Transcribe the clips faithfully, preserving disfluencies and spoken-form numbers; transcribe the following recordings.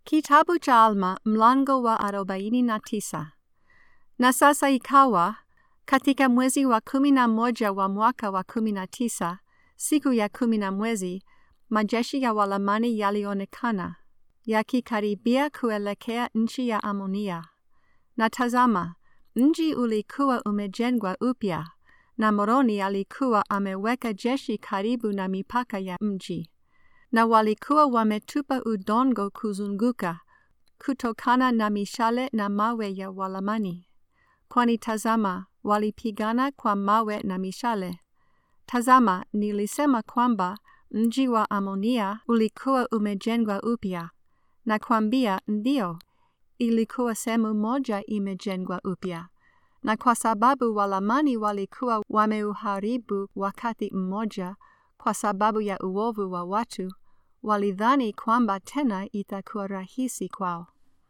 Kitabu cha Alma mlango wa arobaini na tisa. Na sasa ikawa, katika mwezi wa kumi na moja wa mwaka wa kumi na tisa, siku ya kumi na mwezi, majeshi ya Walamani yalionekana, yakikaribia kuelekea nchi ya Amonia. Na tazama, mji ulikuwa umejengwa upya, na Moroni alikuwa ameweka jeshi karibu na mipaka ya mji. Na walikuwa wametupa udongo kuzunguka, kutokana na mishale na mawe ya Walamani. Kwani tazama, walipigana kwa mawe na mishale. Tazama, nilisema kwamba mji wa Amonia ulikuwa umejengwa upya. Na kwambia ndio, ilikuwa sehemu moja imejengwa upya. Na kwa sababu Walamani walikuwa wameuharibu wakati mmoja, kwa sababu ya uovu wa watu, walidhani kwamba tena itakuwa rahisi kwao.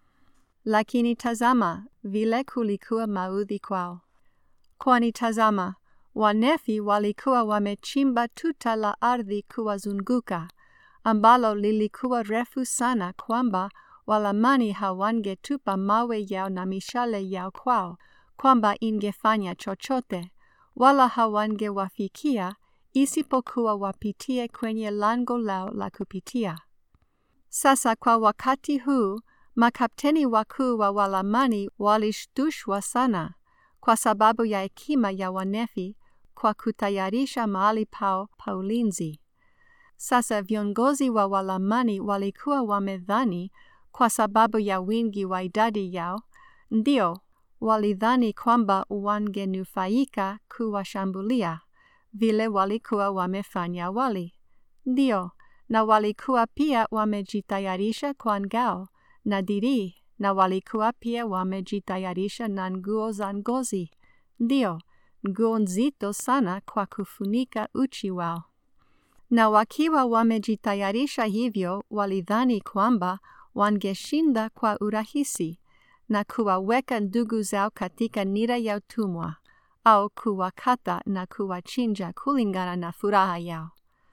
Lakini tazama, vile kulikuwa maudhi kwao. Kwani tazama, Wanefi walikuwa wamechimba tuta la ardhi kuwazunguka, ambalo lilikuwa refu sana kwamba Walamani hawangetupa mawe yao na mishale yao kwao, kwamba ingefanya chochote, wala hawangewafikia isipokuwa wapitie kwenye lango lao la kupitia. Sasa kwa wakati huu, makapteni wakuu wa Walamani walishtushwa sana, kwa sababu ya hekima ya Wanefi kwa kutayarisha mahali pao pa ulinzi. Sasa viongozi wa Walamani walikuwa wamedhani, kwa sababu ya wingi wa idadi yao, ndio walidhani kwamba wangenufaika kuwashambulia, vile walikuwa wamefanya awali. Ndio, na walikuwa pia wamejitayarisha kwa ngao na dirii, na walikuwa pia wamejitayarisha na nguo za ngozi. Ndio, nguo nzito sana kwa kufunika uchi wao. Na wakiwa wamejitayarisha hivyo, walidhani kwamba wangeshinda kwa urahisi na kuwaweka ndugu zao katika nira ya utumwa, au kuwakata na kuwachinja kulingana na furaha yao.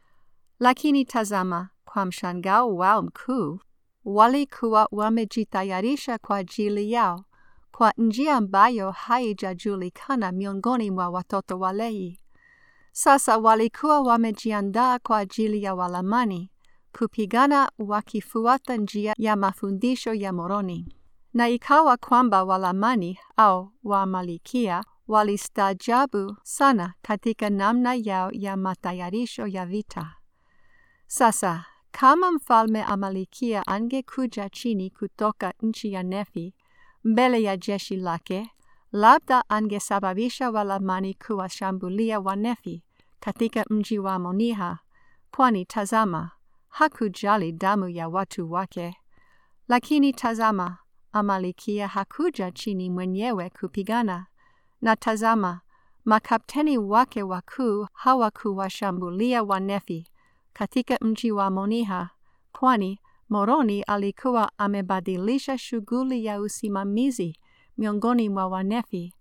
Lakini tazama, kwa mshangao wao mkuu, walikuwa wamejitayarisha kwa ajili yao, kwa njia ambayo haijajulikana miongoni mwa watoto wa Lehi. Sasa walikuwa wamejiandaa kwa ajili ya Walamani, kupigana wakifuata njia ya mafundisho ya Moroni. Na ikawa kwamba Walamani au Waamalikia walistaajabu sana katika namna yao ya matayarisho ya vita. Sasa, kama mfalme Amalikia angekuja chini kutoka nchi ya Nefi, mbele ya jeshi lake, labda angesababisha Walamani kuwashambulia Wanefi katika mji wa Amonia, kwani tazama, hakujali damu ya watu wake. Lakini tazama, Amalikia hakuja chini mwenyewe kupigana, na tazama, makapteni wake wakuu hawakuwashambulia Wanefi katika mji wa Amonia, kwani Moroni alikuwa amebadilisha shughuli ya usimamizi miongoni mwa Wanefi,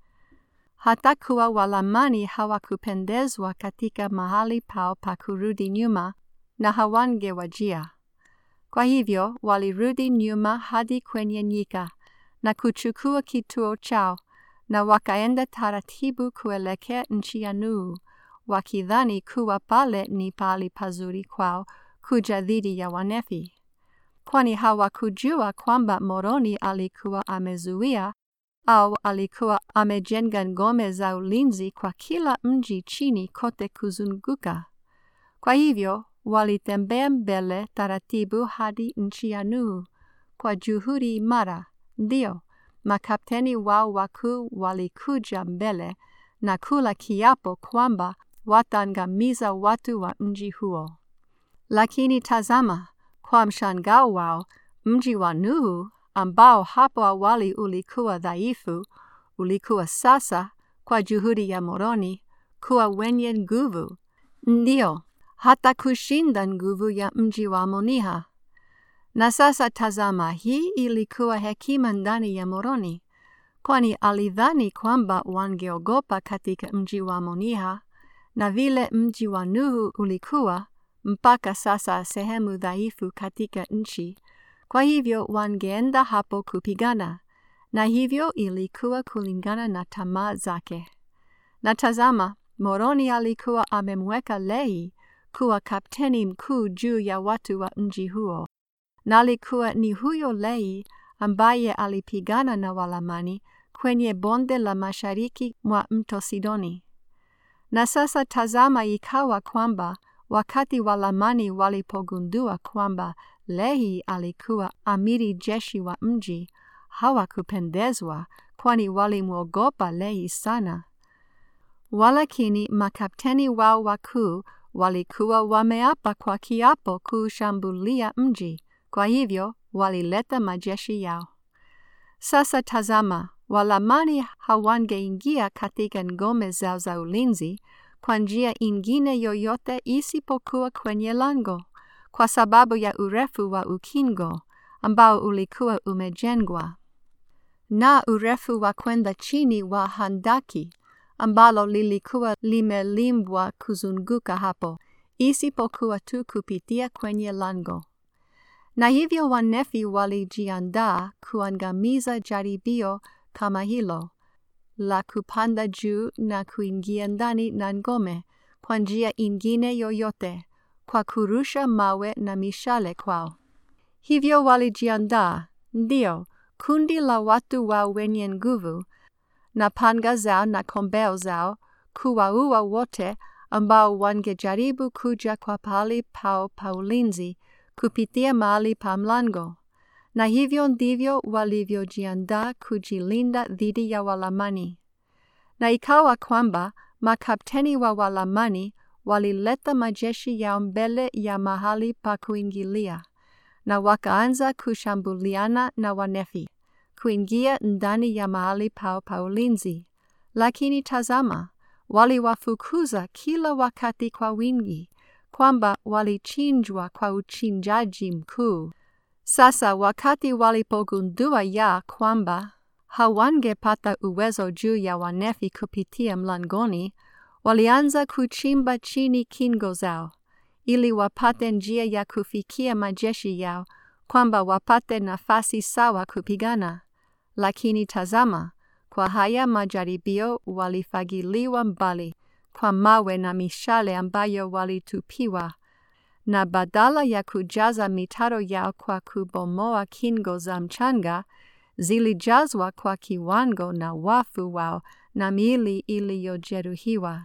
hata kuwa Walamani hawakupendezwa katika mahali pao pa kurudi nyuma na hawangewajia. Kwa hivyo walirudi nyuma hadi kwenye nyika na kuchukua kituo chao, na wakaenda taratibu kuelekea nchi ya Nuhu, wakidhani kuwa pale ni pahali pazuri kwao kuja dhidi ya Wanefi. Kwani hawakujua kwamba Moroni alikuwa amezuia au alikuwa amejenga ngome za ulinzi kwa kila mji chini kote kuzunguka. Kwa hivyo walitembea mbele taratibu hadi nchi ya Nuhu kwa juhudi imara. Ndio, makapteni wao wakuu walikuja mbele na kula kiapo kwamba wataangamiza watu wa mji huo. Lakini tazama, kwa mshangao wao, mji wa Nuhu, ambao hapo awali ulikuwa dhaifu, ulikuwa sasa, kwa juhudi ya Moroni, kuwa wenye nguvu. Ndio, hata kushinda nguvu ya mji wa Amonia. Na sasa tazama, hii ilikuwa hekima ndani ya Moroni, kwani alidhani kwamba wangeogopa katika mji wa Amonia, na vile mji wa Nuhu ulikuwa mpaka sasa sehemu dhaifu katika nchi, Kwa hivyo wangeenda hapo kupigana, na hivyo ilikuwa kulingana na tamaa zake. Na tazama, Moroni alikuwa amemweka Lehi kuwa kapteni mkuu juu ya watu wa mji huo. Na alikuwa ni huyo Lehi ambaye alipigana na Walamani kwenye bonde la mashariki mwa mto Sidoni. Na sasa tazama, ikawa kwamba wakati Walamani walipogundua kwamba Lehi alikuwa amiri jeshi wa mji, hawakupendezwa, kwani walimwogopa Lehi sana. Walakini makapteni wao wakuu walikuwa wameapa kwa kiapo kushambulia mji, kwa hivyo walileta majeshi yao. Sasa tazama, Walamani hawangeingia katika ngome zao za ulinzi kwa njia ingine yoyote isipokuwa kwenye lango, kwa sababu ya urefu wa ukingo ambao ulikuwa umejengwa, na urefu wa kwenda chini wa handaki ambalo lilikuwa limelimbwa kuzunguka hapo, isipokuwa tu kupitia kwenye lango. Na hivyo Wanefi walijiandaa kuangamiza jaribio kama hilo la kupanda juu na kuingia ndani na ngome kwa njia ingine yoyote, kwa kurusha mawe na mishale kwao. Hivyo walijiandaa, ndio, kundi la watu wao wenye nguvu, na panga zao na kombeo zao, kuwaua wote ambao wangejaribu kuja kwa pahali pao pa ulinzi kupitia mahali pa mlango. Na hivyo ndivyo walivyojiandaa kujilinda dhidi ya Walamani. Na ikawa kwamba makapteni wa Walamani walileta majeshi yao mbele ya mahali pa kuingilia, na wakaanza kushambuliana na Wanefi, kuingia ndani ya mahali pao pa ulinzi. Lakini tazama, waliwafukuza kila wakati kwa wingi, kwamba walichinjwa kwa uchinjaji mkuu. Sasa wakati walipogundua ya kwamba hawangepata uwezo juu ya Wanefi kupitia mlangoni, walianza kuchimba chini kingo zao, ili wapate njia ya kufikia majeshi yao, kwamba wapate nafasi sawa kupigana. Lakini tazama, kwa haya majaribio walifagiliwa mbali kwa mawe na mishale ambayo walitupiwa, na badala ya kujaza mitaro yao kwa kubomoa kingo za mchanga, zilijazwa kwa kiwango na wafu wao na miili iliyojeruhiwa.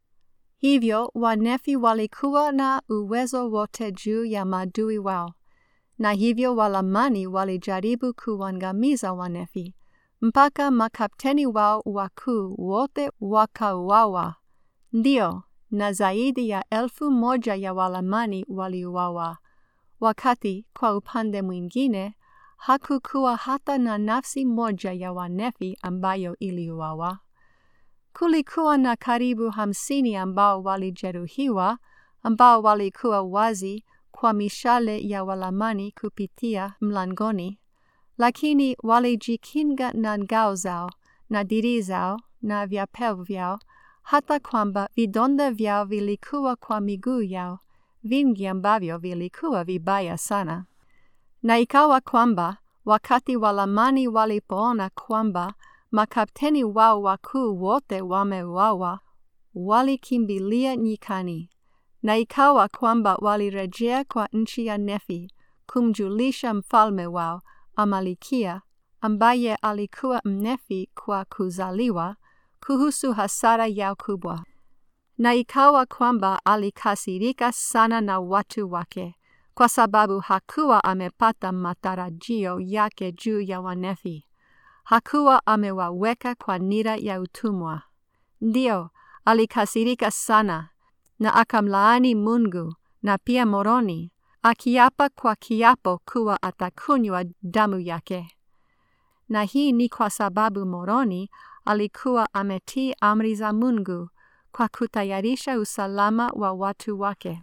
Hivyo Wanefi walikuwa na uwezo wote juu ya maadui wao, na hivyo Walamani walijaribu kuangamiza Wanefi, mpaka makapteni wao wakuu wote wakauawa. Ndio, na zaidi ya elfu moja ya Walamani waliuawa, wakati kwa upande mwingine hakukuwa hata na nafsi moja ya Wanefi ambayo iliuawa. Kulikuwa na karibu hamsini ambao walijeruhiwa, ambao walikuwa wazi kwa mishale ya Walamani kupitia mlangoni, lakini walijikinga na ngao zao na diri zao na vyapeo vyao, hata kwamba vidonda vyao vilikuwa kwa miguu yao, vingi ambavyo vilikuwa vibaya sana. Na ikawa kwamba wakati Walamani walipoona kwamba makapteni wao wakuu wote wameuawa, walikimbilia nyikani. Na ikawa kwamba walirejea kwa nchi ya Nefi kumjulisha mfalme wao Amalikia, ambaye alikuwa Mnefi kwa kuzaliwa, kuhusu hasara yao kubwa. Na ikawa kwamba alikasirika sana na watu wake, kwa sababu hakuwa amepata matarajio yake juu ya Wanefi. Hakuwa amewaweka kwa nira ya utumwa. Ndio, alikasirika sana, na akamlaani Mungu na pia Moroni, akiapa kwa kiapo kuwa atakunywa damu yake. Na hii ni kwa sababu Moroni alikuwa ametii amri za Mungu kwa kutayarisha usalama wa watu wake.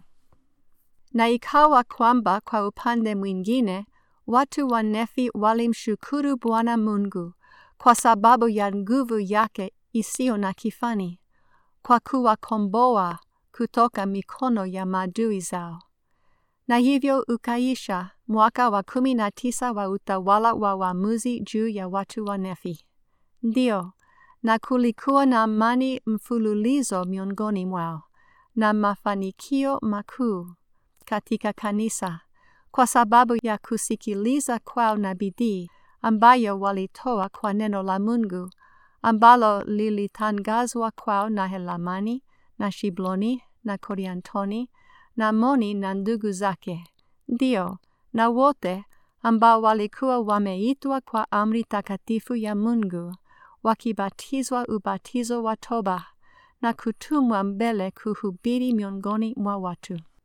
Na ikawa kwamba kwa upande mwingine, watu wa Nefi walimshukuru Bwana Mungu kwa sababu ya nguvu yake isiyo na kifani, kwa kuwakomboa kutoka mikono ya maadui zao. Na hivyo ukaisha mwaka wa kumi na tisa wa utawala wa waamuzi juu ya watu wa Nefi. Ndio, na kulikuwa na amani mfululizo miongoni mwao, na mafanikio makuu katika kanisa, kwa sababu ya kusikiliza kwao na bidii ambayo walitoa kwa neno la Mungu, ambalo lilitangazwa kwao na Helamani, na Shibloni, na Koriantoni, na Moni na ndugu zake. Ndio, na wote ambao walikuwa wameitwa kwa amri takatifu ya Mungu, wakibatizwa ubatizo wa toba na kutumwa mbele kuhubiri miongoni mwa watu.